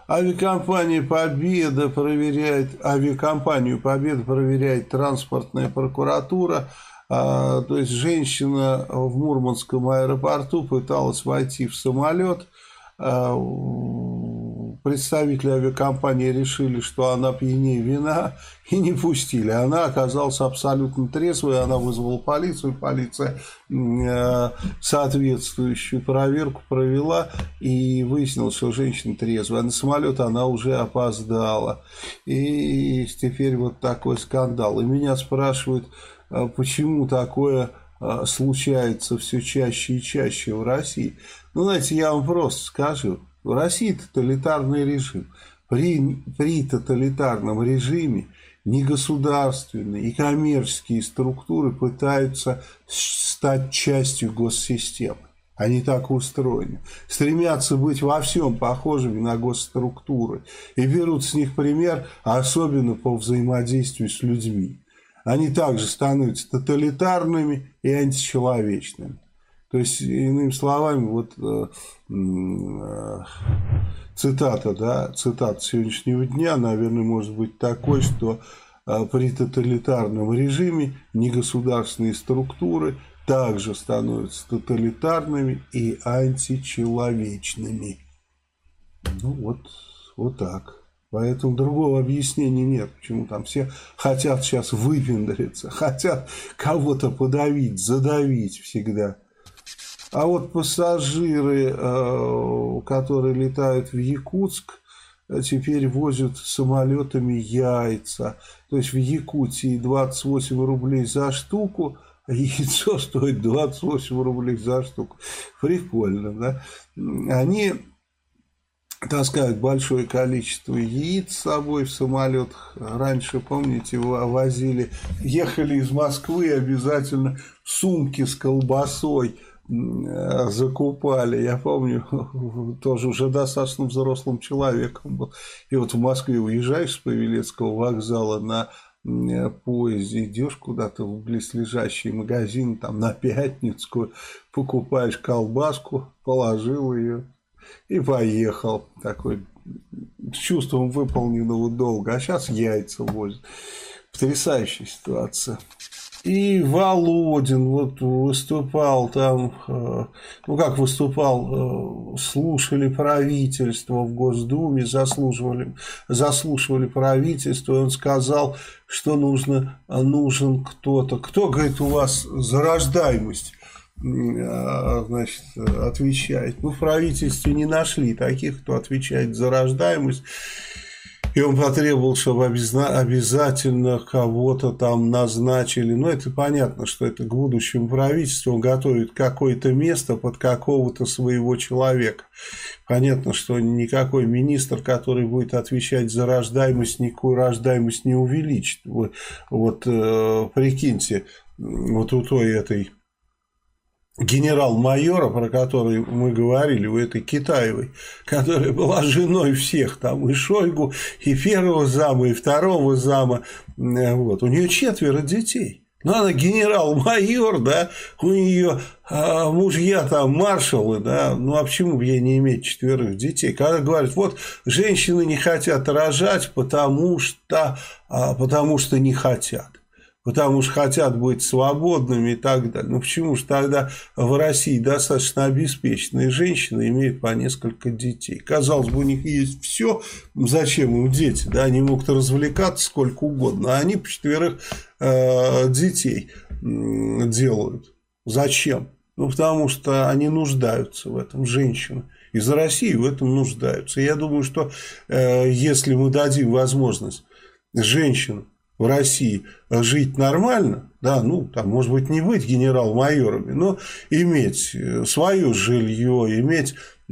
Авиакомпанию «Победа» проверяет транспортная прокуратура. То есть женщина в Мурманском аэропорту пыталась войти в самолет. Представители авиакомпании решили, что она пьянее вина, и не пустили. Она оказалась абсолютно трезвой, она вызвала полицию, полиция соответствующую проверку провела, и выяснилось, что женщина трезвая. А на самолет она уже опоздала. И теперь вот такой скандал. И меня спрашивают, почему такое случается все чаще и чаще в России. Ну, знаете, я вам просто скажу. В России тоталитарный режим. При тоталитарном режиме негосударственные и коммерческие структуры пытаются стать частью госсистемы. Они так устроены. Стремятся быть во всем похожими на госструктуры. И берут с них пример, особенно по взаимодействию с людьми. Они также становятся тоталитарными и античеловечными. То есть, иными словами, вот цитата сегодняшнего дня, наверное, может быть такой, что при тоталитарном режиме негосударственные структуры также становятся тоталитарными и античеловечными. Ну, вот так. Поэтому другого объяснения нет, почему там все хотят сейчас выпендриться, хотят кого-то подавить, задавить всегда. А вот пассажиры, которые летают в Якутск, теперь возят самолетами яйца. То есть в Якутии 28 рублей за штуку, а яйцо стоит 28 рублей за штуку. Прикольно, да? Они таскают большое количество яиц с собой в самолетах. Раньше, помните, возили, ехали из Москвы, обязательно сумки с колбасой закупали. Я помню, тоже уже достаточно взрослым человеком был. И вот в Москве уезжаешь с Павелецкого вокзала на поезде, идешь куда-то в близлежащий магазин, там на Пятницкую, покупаешь колбаску, положил ее и поехал. Такой с чувством выполненного долга. А сейчас яйца возят. Потрясающая ситуация. И Володин вот выступал там, ну как выступал, слушали правительство в Госдуме, заслушивали правительство, и он сказал, что нужен кто-то. Кто, говорит, у вас за рождаемость, значит, отвечает. Ну, в правительстве не нашли таких, кто отвечает за рождаемость. И он потребовал, чтобы обязательно кого-то там назначили. Ну, это понятно, что это к будущему правительству. Он готовит какое-то место под какого-то своего человека. Понятно, что никакой министр, который будет отвечать за рождаемость, никакую рождаемость не увеличит. Вот прикиньте, вот у той этой генерал-майора, про которую мы говорили, у этой Китаевой, которая была женой всех, там и Шойгу, и первого зама, и второго зама, вот. У нее 4 детей. Ну, она генерал-майор, да, у нее мужья там маршалы, да, ну, а почему бы ей не иметь 4 детей? Когда говорят, вот, женщины не хотят рожать, потому что не хотят. Потому что хотят быть свободными и так далее. Ну, почему же тогда в России достаточно обеспеченные женщины имеют по несколько детей? Казалось бы, у них есть все, зачем им дети? Да? Они могут развлекаться сколько угодно, а они по 4 детей делают. Зачем? Ну, потому что они нуждаются в этом, женщины. Из России в этом нуждаются. Я думаю, что если мы дадим возможность женщинам в России жить нормально, да, ну, там, может быть, не быть генерал-майорами, но иметь свое жилье, иметь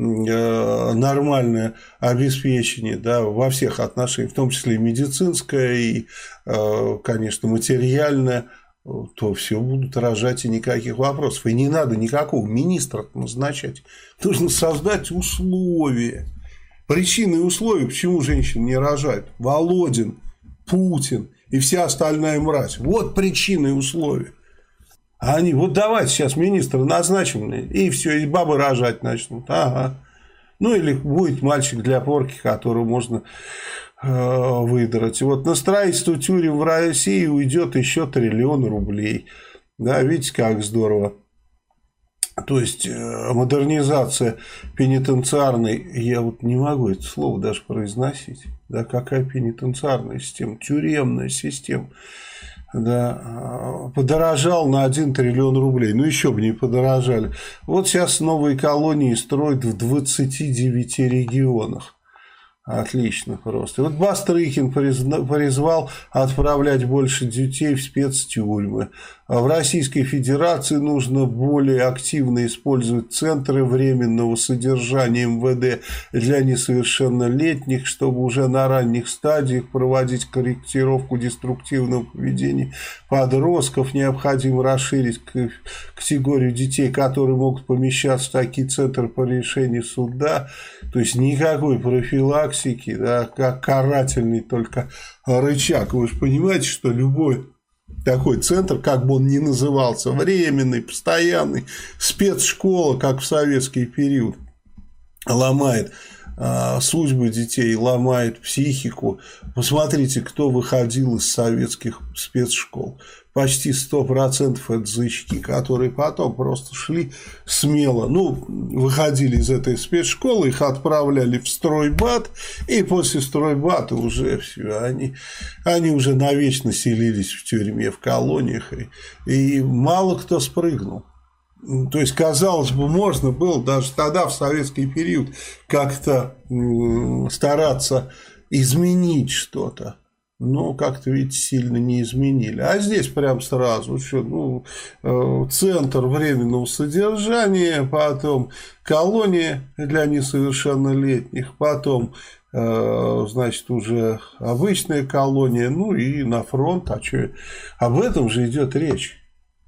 нормальное обеспечение, да, во всех отношениях, в том числе и медицинское, и, конечно, материальное, то все будут рожать, и никаких вопросов. И не надо никакого министра назначать. Нужно создать условия. Причины и условия, почему женщины не рожают. Володин, Путин и вся остальная мразь. Вот причины и условия. А они, вот давайте сейчас министра назначим, и все, и бабы рожать начнут. Ага. Ну, или будет мальчик для порки, которого можно выдрать. И вот на строительство тюрем в России уйдет еще 1 триллион рублей. Да, видите, как здорово. То есть модернизация пенитенциарной, я вот не могу это слово даже произносить. Да, какая пенитенциарная система, тюремная система. Да, подорожал на 1 триллион рублей. Ну, еще бы не подорожали. Вот сейчас новые колонии строят в 29 регионах. Отлично просто. И вот Бастрыкин призвал отправлять больше детей в спецтюрьмы. А в Российской Федерации нужно более активно использовать центры временного содержания МВД для несовершеннолетних, чтобы уже на ранних стадиях проводить корректировку деструктивного поведения подростков. Необходимо расширить категорию детей, которые могут помещаться в такие центры по решению суда. То есть никакой профилактики, да, как карательный только рычаг. Вы же понимаете, что любой такой центр, как бы он ни назывался, временный, постоянный, спецшкола, как в советский период, ломает судьбы детей, ломает психику. Посмотрите, кто выходил из советских спецшкол. Почти 100% это зычки, которые потом просто шли смело. Ну, выходили из этой спецшколы, их отправляли в стройбат, и после стройбата уже все, они уже навечно селились в тюрьме, в колониях, и мало кто спрыгнул. То есть, казалось бы, можно было даже тогда, в советский период, как-то стараться изменить что-то. Но как-то, видите, сильно не изменили. А здесь прям сразу что, центр временного содержания, потом колония для несовершеннолетних, потом, значит, уже обычная колония, ну и на фронт. А что? Об этом же идет речь.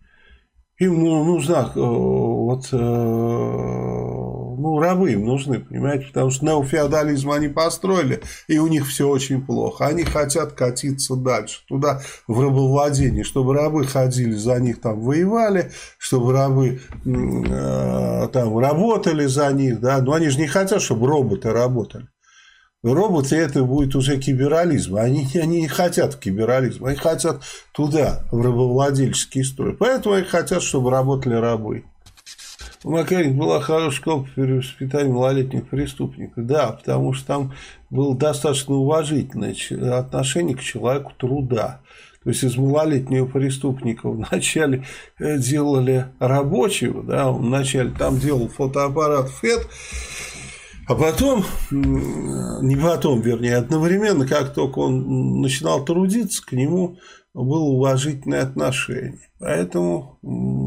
Им нужна рабы им нужны, понимаете, потому что неофеодализм они построили, и у них все очень плохо. Они хотят катиться дальше, туда, в рабовладение, чтобы рабы ходили за них, там воевали, чтобы рабы там работали за них, да, но они же не хотят, чтобы роботы работали. Роботы — это будет уже киберализм. Они не хотят киберализм, они хотят туда, в рабовладельческий строй. Поэтому они хотят, чтобы работали рабы. У Макаренко была хорошая школа по перевоспитанию малолетних преступников. Да, потому что там было достаточно уважительное отношение к человеку труда. То есть из малолетнего преступника вначале делали рабочего, да, он вначале там делал фотоаппарат ФЭТ, а потом, одновременно, как только он начинал трудиться, к нему было уважительное отношение. Поэтому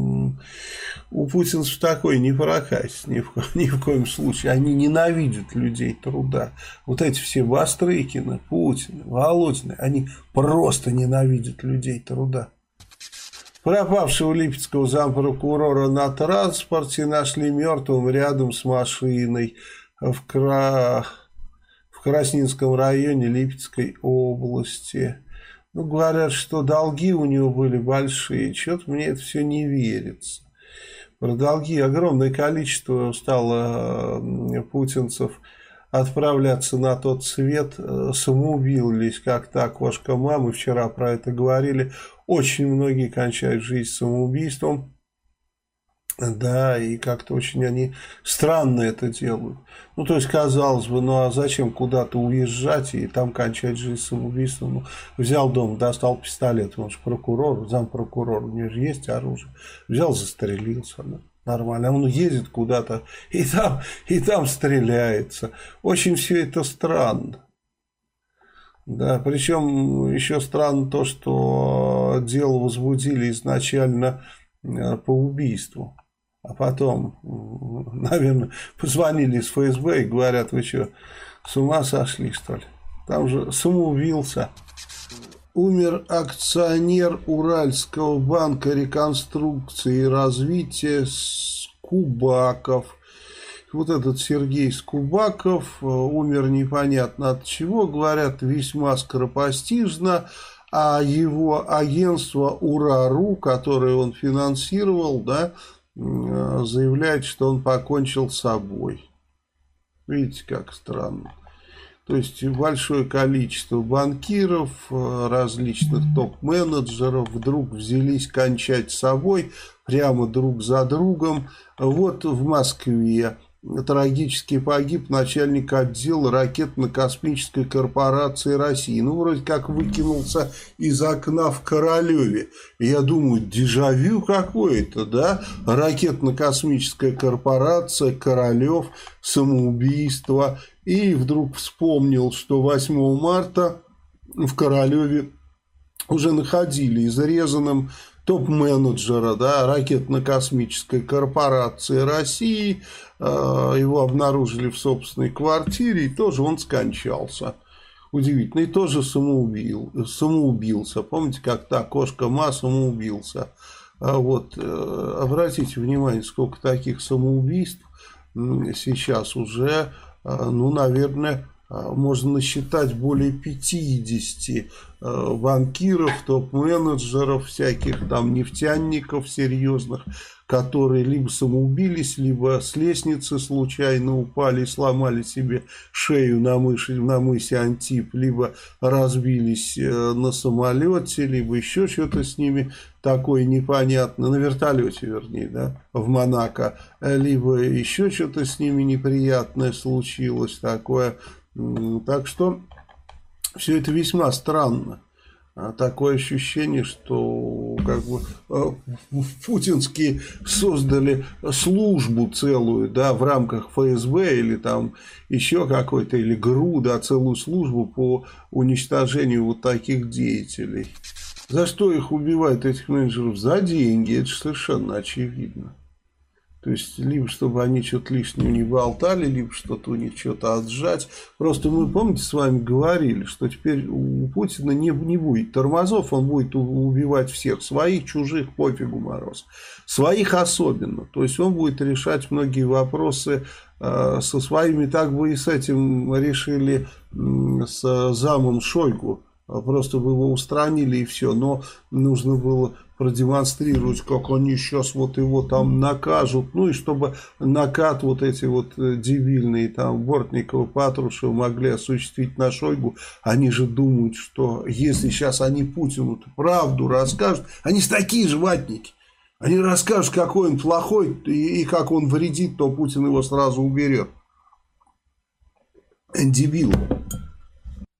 у путинцев такое не прокатит ни в коем случае. Они ненавидят людей труда. Вот эти все Бастрыкины, Путины, Володины, они просто ненавидят людей труда. Пропавшего липецкого зампрокурора на транспорте нашли мертвым рядом с машиной в Краснинском районе Липецкой области. Ну, говорят, что долги у него были большие. Что-то мне это все не верится. Про долги огромное количество стало путинцев отправляться на тот свет. Самоубились, как-то окошко мамы. Вчера про это говорили. Очень многие кончают жизнь самоубийством. Да, и как-то очень они странно это делают. Ну, то есть, казалось бы, ну, а зачем куда-то уезжать и там кончать жизнь самоубийством? Ну, взял дом, достал пистолет, он же прокурор, зампрокурор, у него же есть оружие. Взял, застрелился, ну, нормально. А он едет куда-то и там стреляется. Очень все это странно. Да, причем еще странно то, что дело возбудили изначально по убийству. А потом, наверное, позвонили из ФСБ и говорят: вы что, с ума сошли, что ли? Там же самоубился. Умер акционер Уральского банка реконструкции и развития Скубаков. Вот этот Сергей Скубаков умер непонятно от чего, говорят, весьма скоропостижно. А его агентство УРАРУ, которое он финансировал, да, заявляет, что он покончил с собой. Видите, как странно. То есть большое количество банкиров, различных топ-менеджеров вдруг взялись кончать с собой прямо друг за другом. Вот в Москве трагически погиб начальник отдела ракетно-космической корпорации России. Ну, вроде как выкинулся из окна в Королеве. Я думаю, дежавю какое-то, да? Ракетно-космическая корпорация, Королев, самоубийство. И вдруг вспомнил, что 8 марта в Королеве уже находили изрезанным топ-менеджера, да, ракетно-космической корпорации России. Его обнаружили в собственной квартире, и тоже он скончался. Удивительно. И тоже самоубился. Помните, как та кошка Ма самоубился? Вот, обратите внимание, сколько таких самоубийств сейчас уже, ну, наверное, можно насчитать более 50 банкиров, топ-менеджеров, всяких там нефтяников серьезных, которые либо самоубились, либо с лестницы случайно упали и сломали себе шею на мысе Антип, либо разбились на самолете, либо еще что-то с ними такое непонятное, на вертолете, вернее, да, в Монако, либо еще что-то с ними неприятное случилось такое. Так что все это весьма странно. Такое ощущение, что как бы путинские создали службу целую, да, в рамках ФСБ или там еще какой-то, или ГРУ, да, целую службу по уничтожению вот таких деятелей. За что их убивают, этих менеджеров? За деньги, это же совершенно очевидно. То есть, либо чтобы они что-то лишнего не болтали, либо что-то у них что-то отжать. Просто мы, помните, с вами говорили, что теперь у Путина не будет тормозов, он будет убивать всех. Своих, чужих, пофигу мороз. Своих особенно. То есть, он будет решать многие вопросы со своими. Так бы и с этим решили с замом Шойгу. Просто бы его устранили и все. Но нужно было продемонстрировать, как они сейчас вот его там накажут. Ну и чтобы накат вот эти вот дебильные там Бортникова, Патрушева могли осуществить на Шойгу. Они же думают, что если сейчас они Путину правду расскажут, они же такие же ватники. Они расскажут, какой он плохой и как он вредит, то Путин его сразу уберет. Дебил.